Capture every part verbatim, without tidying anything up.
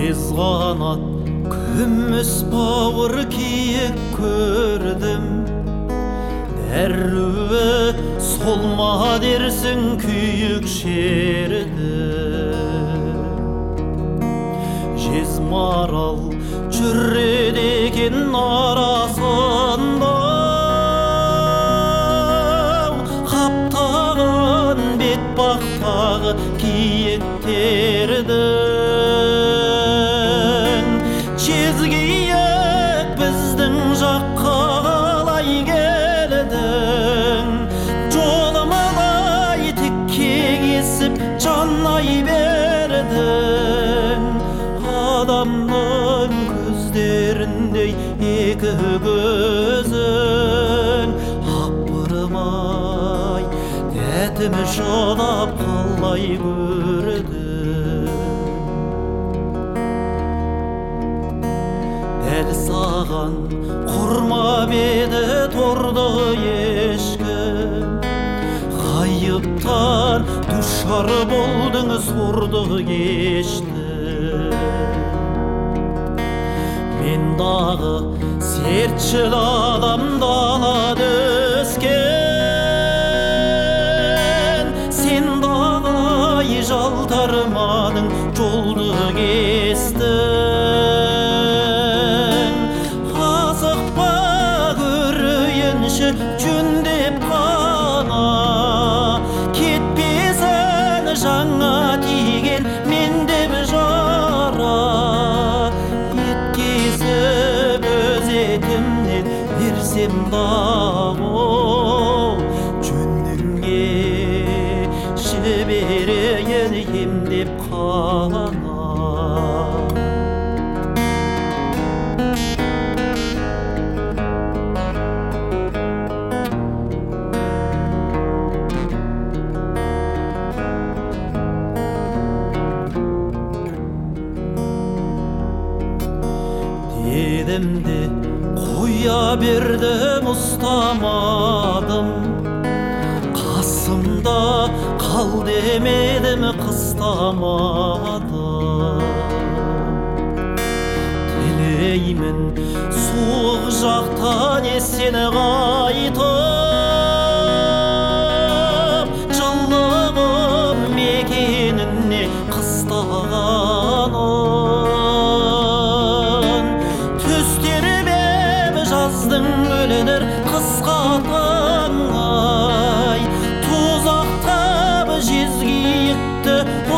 Жез қанат күміс бауыр киік көрдім, дәруі сол ма дерсің күйік шерді. Жез марал жүреді екен арасында, қаптаған бет бақтағы киіктердің. Жезкиік біздің жаққа қалай келдің, жолымалай тікке кесіп жанай бердің. Адамның көздеріндей екі көзің, апырмай тәтімі шыдап қалай көрдің. Дәл саған құрмап еді торды ешкім, ғайыптан душар болдың сорды кешті. Мен дағы сертшіл адам далада өскен, сен дағы жалтармадың жолды кестің. Асықпа көрейінші жөндеп қана, кетпесін жаңа тиген мен деп жара. Еткесіп өз етімнен берсем дағы, жөніңе жіберейін емдеп қана. Дедім де қоя бердім, ұстамадым, қасымда қал демедім, қыстамадым. Тілеймін суық жақтан сені қайтып, жылығым мекеніне қыстағаным. Жаздың өлінір қысқа таңай, тозақтап жезкиікті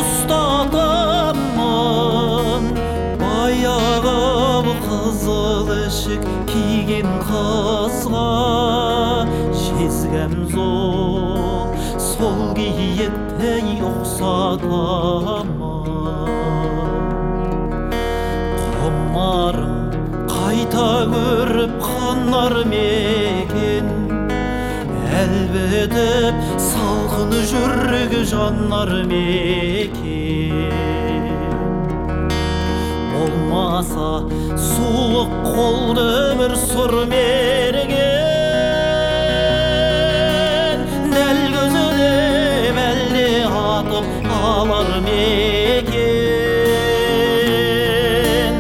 ұстатамын. Баяғы қызыл ішік киген қызға жезгем зол сол киіктей ұқсатамын. Құмарым қайта көріп қанар мекен, әлбетіп салқын жүрек жанар мекен. Болмаса суық қолды бір сұр мерген, дәл көзіне бәлде атып алар мекен.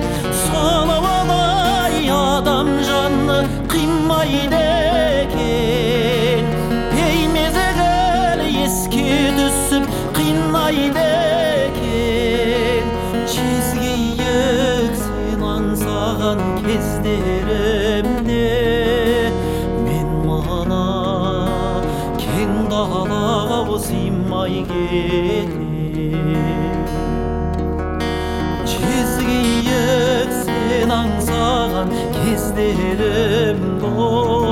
Адам жанны қимайды екен, беймезгіл еске түсіп қинайды екен. Жезкиік сен аңсаған кездерімде, мен мана кең далаға сыймай кетем. Жезкиік сен аңсаған кездерім